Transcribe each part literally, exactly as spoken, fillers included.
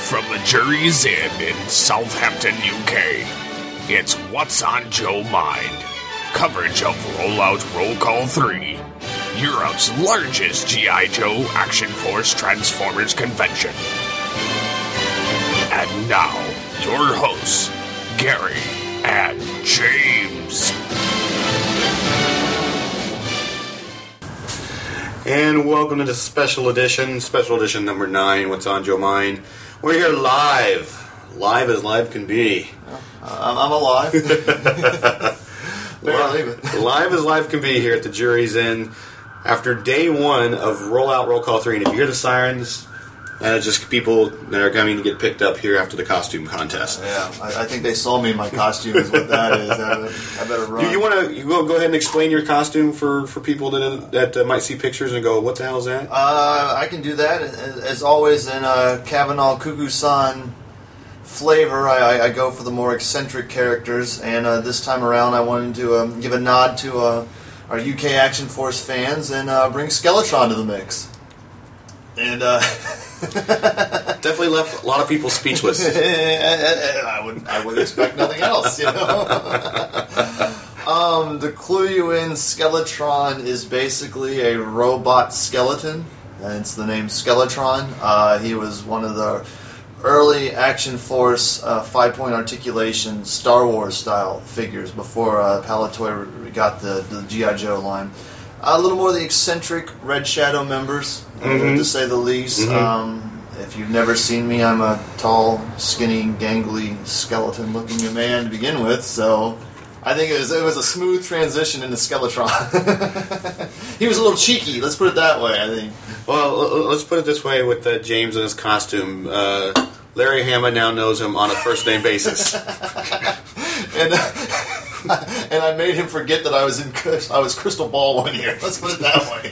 from the Jury's Inn in Southampton, U K. It's What's on Joe Mind. Coverage of Rollout Roll Call three, Europe's largest G I. Joe Action Force Transformers convention. And now, your hosts, Gary and James. And welcome to the special edition, special edition number nine, What's on Joe Mind. We're here live, live as live can be. I'm, I'm alive. live, live as live can be here at the Jury's Inn after day one of Rollout Roll Call three. And if you hear the sirens, uh, it's just people that are coming to get picked up here after the costume contest. Yeah, I, I think they saw me in my costume is what that is. I, I better run. Do you want to you go, go ahead and explain your costume for, for people that that uh, might see pictures and go, what the hell is that? Uh, I can do that. As always, in a Kavanaugh Cuckoo-san flavor, I, I go for the more eccentric characters. And uh, this time around, I wanted to um, give a nod to uh, our U K Action Force fans and uh, bring Skeletron to the mix. And uh, definitely left a lot of people speechless. I would I would expect nothing else, you know. um, to clue you in, Skeletron is basically a robot skeleton. Hence the name Skeletron. Uh, he was one of the early Action Force uh, five-point articulation Star Wars style figures before uh, Palitoy got the, the G I. Joe line. A little more of the eccentric Red Shadow members, mm-hmm. to say the least. Mm-hmm. Um, if you've never seen me, I'm a tall, skinny, gangly, skeleton-looking man to begin with, so I think it was, it was a smooth transition into Skeletron. He was a little cheeky, let's put it that way, I think. Well, let's put it this way with uh, James and his costume. Uh, Larry Hama now knows him on a first-name basis. and... Uh, and I made him forget that I was in I was Crystal Ball one year. Let's put it that way.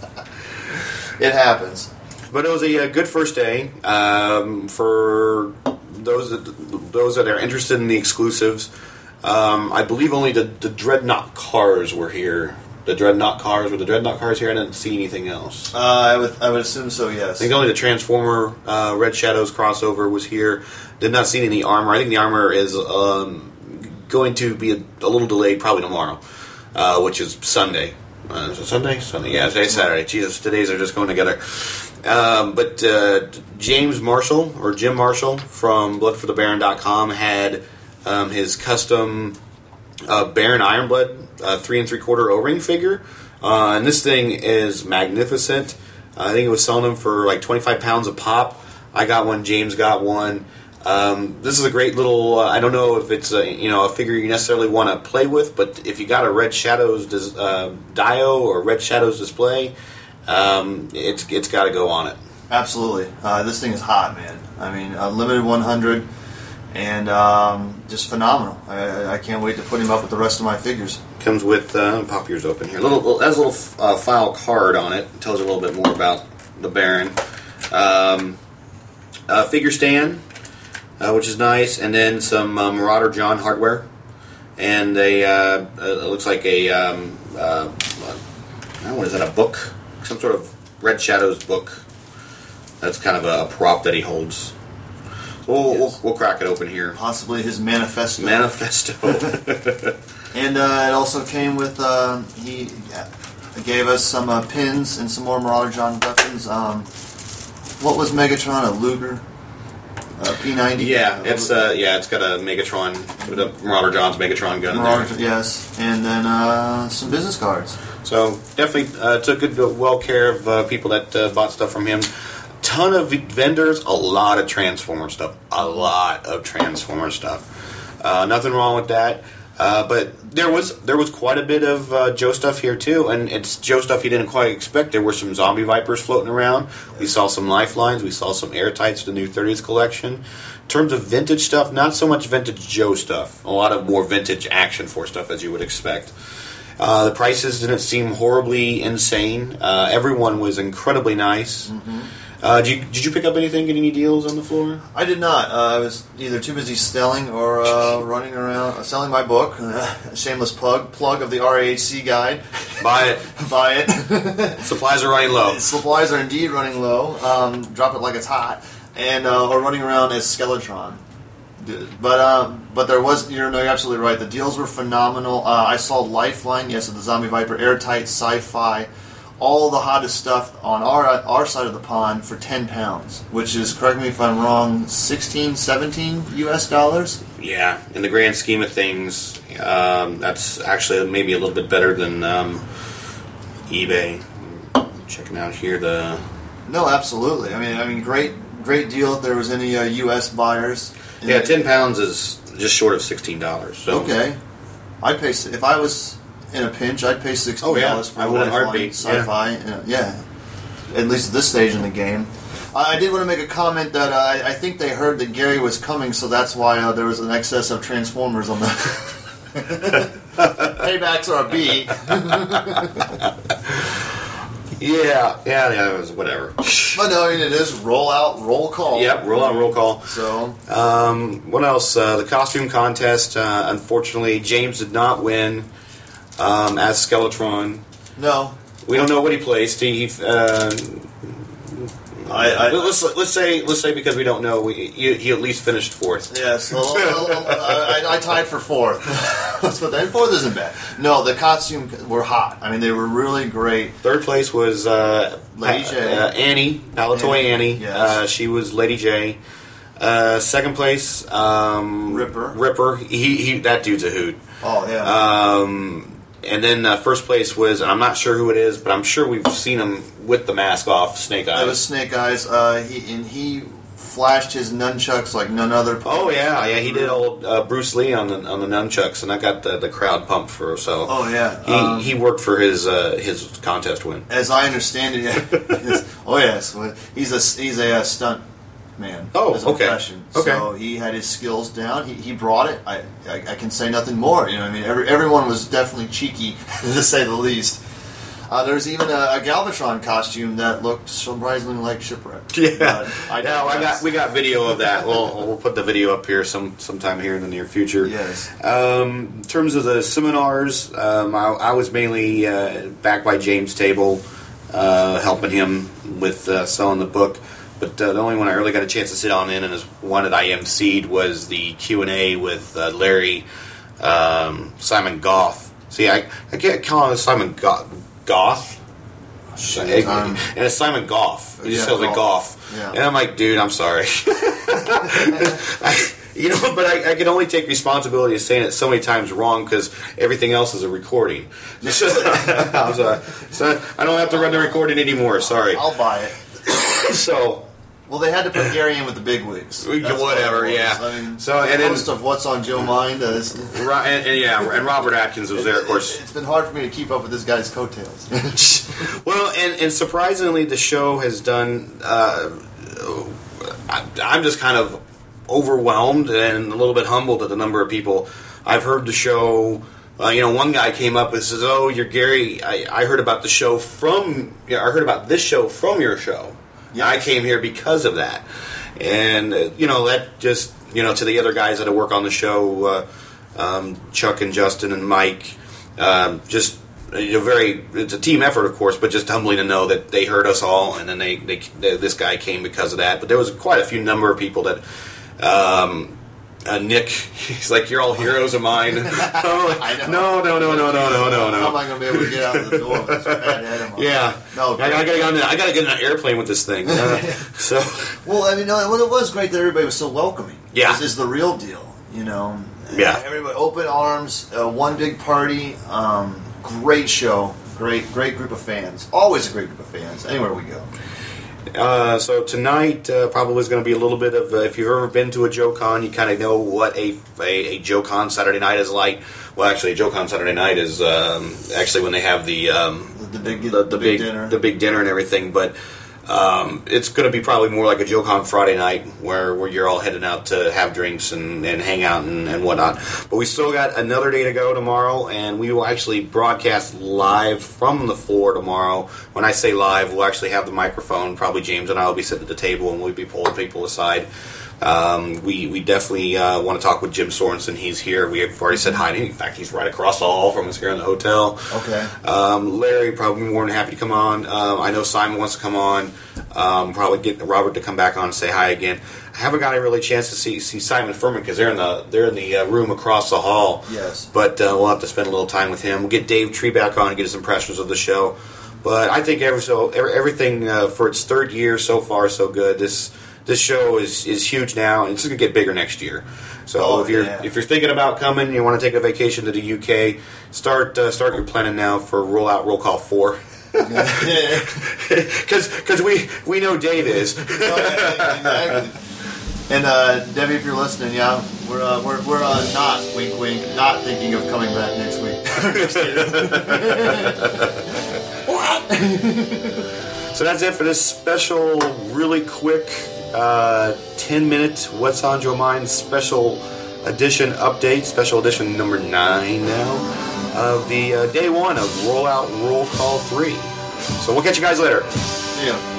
It happens. But it was a, a good first day um, for those that, those that are interested in the exclusives. Um, I believe only the, the Dreadnought cars were here. The Dreadnought cars were the Dreadnought cars here. I didn't see anything else. Uh, I would I would assume so. Yes. I think only the Transformer uh, Red Shadows crossover was here. Did not see any armor. I think the armor is. Um, going to be a, a little delayed probably tomorrow, uh, which is Sunday. Uh, is it Sunday? Sunday, yeah, today's Saturday. Jesus, today's are just going together. Um, but uh, James Marshall, or Jim Marshall, from blood for the baron dot com had um, his custom uh, Baron Ironblood uh, three and three quarter O-ring figure. Uh, and this thing is magnificent. Uh, I think it was selling them for like twenty-five pounds a pop. I got one, James got one. Um, this is a great little, uh, I don't know if it's a, you know, a figure you necessarily want to play with, but if you got a Red Shadows uh, Dio or Red Shadows display, um, it's it's got to go on it. Absolutely. Uh, this thing is hot, man. I mean, a limited one hundred, and um, just phenomenal. I, I can't wait to put him up with the rest of my figures. Comes with, uh, pop yours open here, little, has a little uh, file card on it. It tells you a little bit more about the Baron. Um, uh, figure stand. Uh, which is nice, and then some uh, Marauder John hardware, and a uh, it looks like a um, uh, I don't know, what is that, a book? Some sort of Red Shadows book. That's kind of a prop that he holds. So we'll, yes. we'll, we'll crack it open here. Possibly his manifesto. Manifesto. And uh, it also came with uh, he gave us some uh, pins and some more Marauder John weapons. Um, what was Megatron? A Luger. Uh, P ninety. Yeah, it's uh, yeah, it's got a Megatron, with a Marauder John's Megatron gun. Marauder, there. Yes, and then uh, some business cards. So definitely uh, took good, well care of uh, people that uh, bought stuff from him. Ton of vendors, a lot of Transformer stuff, a lot of Transformer stuff. Uh, nothing wrong with that. Uh, but there was there was quite a bit of uh, Joe stuff here too, and it's Joe stuff you didn't quite expect. There were some Zombie Vipers floating around. We saw some Lifelines. We saw some Airtights, the new thirties collection. In terms of vintage stuff, not so much vintage Joe stuff. A lot of more vintage Action Force stuff, as you would expect. Uh, the prices didn't seem horribly insane. Uh, everyone was incredibly nice. Mm-hmm. Uh, did, you, did you pick up anything, get any deals on the floor? I did not. Uh, I was either too busy selling or uh, running around, uh, selling my book, uh, a shameless plug, plug of the R A H C guide. Buy it. Buy it. Supplies are running low. Supplies are indeed running low. Um, drop it like it's hot. and uh, or running around as Skeletron. But uh, but there was, you're, no, you're absolutely right. The deals were phenomenal. Uh, I saw Lifeline, yes, the Zombie Viper, Airtight, Sci-Fi, all the hottest stuff on our our side of the pond for ten pounds, which is, correct me if I'm wrong, sixteen, seventeen U S dollars. Yeah, in the grand scheme of things, um, that's actually maybe a little bit better than um, eBay. Checking out here the. No, absolutely. I mean, I mean, great great deal if there was any uh, U S buyers. Yeah, ten pounds is just short of sixteen dollars. So. Okay, I'd pay if I was in a pinch. I'd pay sixteen dollars oh, yeah. for I would Lifeline, heartbeat. Sci-Fi. Yeah. yeah, at least at this stage in the game. I, I did want to make a comment that uh, I, I think they heard that Gary was coming, so that's why uh, there was an excess of Transformers on the. Paybacks are a B. Yeah, yeah, yeah, it was whatever. But no, I mean, it is roll out, roll call. Yep, roll out, roll call. So, um, what else? Uh, the costume contest. Uh, unfortunately, James did not win um, as Skeletron. No, we don't know what he placed. He. Uh, I, I, let's let's say let's say because we don't know, we, he, he at least finished fourth. Yes, well, I, I, I tied for fourth. Let's put that. Fourth isn't bad. No, the costumes were hot. I mean, they were really great. Third place was uh, Lady pa- J. Uh, Annie, Palatoy Annie. Annie. Yes. Uh, she was Lady J. Uh, second place, um, Ripper. Ripper. He, he that dude's a hoot. Oh yeah. Um, and then uh, first place was, and I'm not sure who it is, but I'm sure we've seen him with the mask off, Snake Eyes. It was Snake Eyes. Uh, he and he flashed his nunchucks like none other. Oh yeah, yeah, he did old uh, Bruce Lee on the on the nunchucks, and that got the, the crowd pumped for. So oh yeah, he um, he worked for his uh, his contest win. As I understand it, yeah. oh yes, he's a he's a uh, stunt man. Oh, as a okay. profession. Okay. So he had his skills down. He, he brought it. I, I I can say nothing more. You know, I mean, every, everyone was definitely cheeky to say the least. Uh, there's even a, a Galvatron costume that looked surprisingly like Shipwreck. Yeah, uh, I, no, I got we got video of that. We'll we'll put the video up here some sometime here in the near future. Yes. Um, in terms of the seminars, um, I, I was mainly uh, back by James' table, uh, helping him with uh, selling the book. But uh, the only one I really got a chance to sit on in and is one that I emceed was the Q and A with uh, Larry um, Simon Goff. See, I I can't call him Simon Goff. Goff, Shit, um, and it's Simon Goff. He yeah, just sounds like Goff, yeah. and I'm like, dude, I'm sorry. I, you know, but I, I can only take responsibility of saying it so many times wrong because everything else is a recording. I'm sorry. So I don't have to run the recording anymore. Sorry. I'll buy it. So. Well, they had to put Gary in with the big wigs. That's Whatever, what yeah. I mean, so and then, most of what's on Joe Mind is. Right, and, and yeah, and Robert Atkins was there, of course. It's been hard for me to keep up with this guy's coattails. Well, and, and surprisingly, the show has done. Uh, I, I'm just kind of overwhelmed and a little bit humbled at the number of people I've heard the show. Uh, you know, one guy came up and says, "Oh, you're Gary. I, I heard about the show from. Yeah, I heard about this show from your show. Yeah, I came here because of that." And uh, you know, that just you know to the other guys that work on the show, uh, um, Chuck and Justin and Mike, um, just. You know, very. It's a team effort, of course, but just humbling to know that they heard us all, and then they, they, they this guy came because of that. But there was quite a few number of people that. Um, uh, Nick, he's like, "You're all heroes of mine." I No, know. no, no, no, no, no, no, no. How am I going to be able to get out of the door with this bad head of mine? Yeah, no. I, I gotta get on. The, I gotta get on an airplane with this thing. Uh, so, well, I mean, no, well, it was great that everybody was so welcoming. Yeah, this is the real deal, you know. Yeah, everybody, open arms, uh, one big party, um, great show. Great, great group of fans. Always a great group of fans. Anywhere we go. Uh, so tonight uh, probably is going to be a little bit of. Uh, if you've ever been to a JoeCon, you kind of know what a, a a JoeCon Saturday night is like. Well, actually, a JoeCon Saturday night is um, actually when they have the um, the, the big the, the big big dinner, the big dinner and everything. But um, it's going to be probably more like a JoeCon Friday night, where, where you're all heading out to have drinks and, and hang out and, and whatnot. But we still got another day to go tomorrow, and we will actually broadcast live from the floor tomorrow. When I say live, we'll actually have the microphone. Probably James and I will be sitting at the table, and we'll be pulling people aside. Um, we we definitely uh, want to talk with Jim Sorensen. He's here. We have already said hi to him. In fact, he's right across the hall from us here in the hotel. Okay. Um, Larry probably more than happy to come on. Um, I know Simon wants to come on. Um, probably get Robert to come back on and say hi again. I haven't got a really chance to see see Simon Furman because they're in the they're in the uh, room across the hall. Yes. But uh, we'll have to spend a little time with him. We'll get Dave Tree back on and get his impressions of the show. But I think every so every, everything uh, for its third year so far so good. This this show is, is huge now, and it's going to get bigger next year. So oh, if you're yeah. if you're thinking about coming, you want to take a vacation to the U K, start uh, start your planning now for Roll Out Roll Call four. Because we we know Dave is. Exactly. And uh, Debbie, if you're listening, yeah, we're uh, we're we're uh, not wink wink, not thinking of coming back next week. Just kidding. What? So that's it for this special, really quick, uh, ten minute What's on Joe Mind special edition update, special edition number nine now of the uh, day one of Roll Out Roll Call three. So we'll catch you guys later. See ya.